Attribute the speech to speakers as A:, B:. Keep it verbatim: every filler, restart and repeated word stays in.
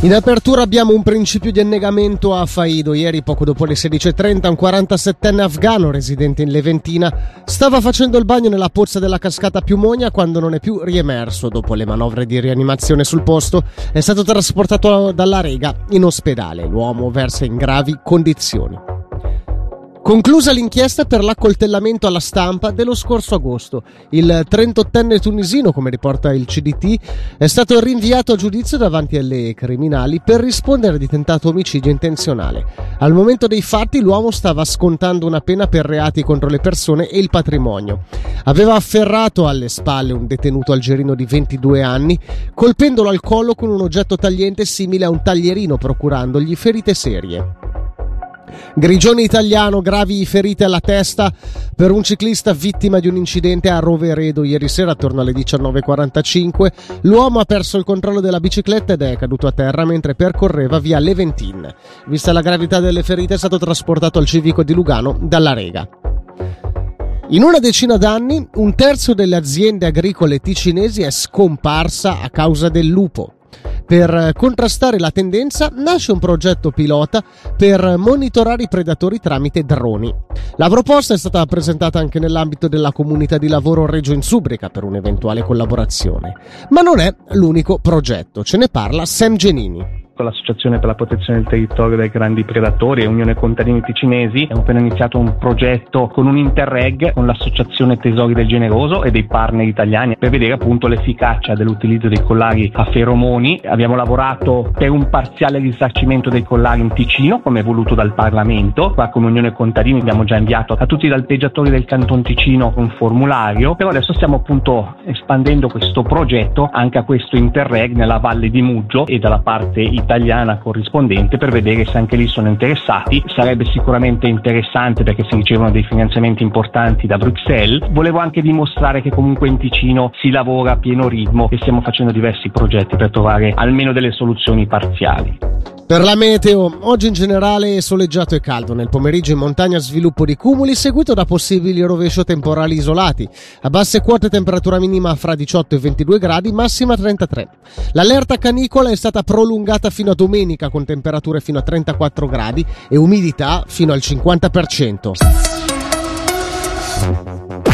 A: In apertura abbiamo un principio di annegamento a Faido. Ieri, poco dopo le sedici e trenta, un quarantasettenne afgano residente in Leventina stava facendo il bagno nella pozza della cascata Piumonia quando non è più riemerso. Dopo le manovre di rianimazione sul posto è stato trasportato dalla Rega in ospedale. L'uomo versa in gravi condizioni. Conclusa l'inchiesta per l'accoltellamento alla stampa dello scorso agosto, il trentottenne tunisino, come riporta il C D T, è stato rinviato a giudizio davanti alle criminali per rispondere di tentato omicidio intenzionale. Al momento dei fatti l'uomo stava scontando una pena per reati contro le persone e il patrimonio. Aveva afferrato alle spalle un detenuto algerino di ventidue anni, colpendolo al collo con un oggetto tagliente simile a un taglierino, procurandogli ferite serie. Grigione italiano, gravi ferite alla testa per un ciclista vittima di un incidente a Roveredo ieri sera attorno alle diciannove e quarantacinque. L'uomo ha perso il controllo della bicicletta ed è caduto a terra mentre percorreva via Leventin. Vista la gravità delle ferite è stato trasportato al civico di Lugano dalla Rega. In una decina d'anni un terzo delle aziende agricole ticinesi è scomparsa a causa del lupo. Per contrastare la tendenza nasce un progetto pilota per monitorare i predatori tramite droni. La proposta è stata presentata anche nell'ambito della comunità di lavoro Reggio Insubrica per un'eventuale collaborazione. Ma non è l'unico progetto, ce ne parla Sam Genini.
B: L'Associazione per la protezione del territorio dai grandi predatori e Unione Contadini Ticinesi abbiamo appena iniziato un progetto con un interreg con l'Associazione Tesori del Generoso e dei partner italiani per vedere appunto l'efficacia dell'utilizzo dei collari a feromoni. Abbiamo lavorato per un parziale risarcimento dei collari in Ticino come voluto dal Parlamento. Qua come Unione Contadini abbiamo già inviato a tutti i alpeggiatori del Canton Ticino un formulario, però adesso stiamo appunto espandendo questo progetto anche a questo interreg nella Valle di Muggio e dalla parte italiana italiana corrispondente per vedere se anche lì sono interessati. Sarebbe sicuramente interessante perché si ricevono dei finanziamenti importanti da Bruxelles. Volevo anche dimostrare che comunque in Ticino si lavora a pieno ritmo e stiamo facendo diversi progetti per trovare almeno delle soluzioni parziali.
A: Per la meteo, oggi in generale soleggiato e caldo, nel pomeriggio in montagna sviluppo di cumuli seguito da possibili rovescio temporali isolati. A basse quote temperatura minima fra diciotto e ventidue gradi, massima trentatré. L'allerta canicola è stata prolungata fino a domenica con temperature fino a trentaquattro gradi e umidità fino al cinquanta per cento.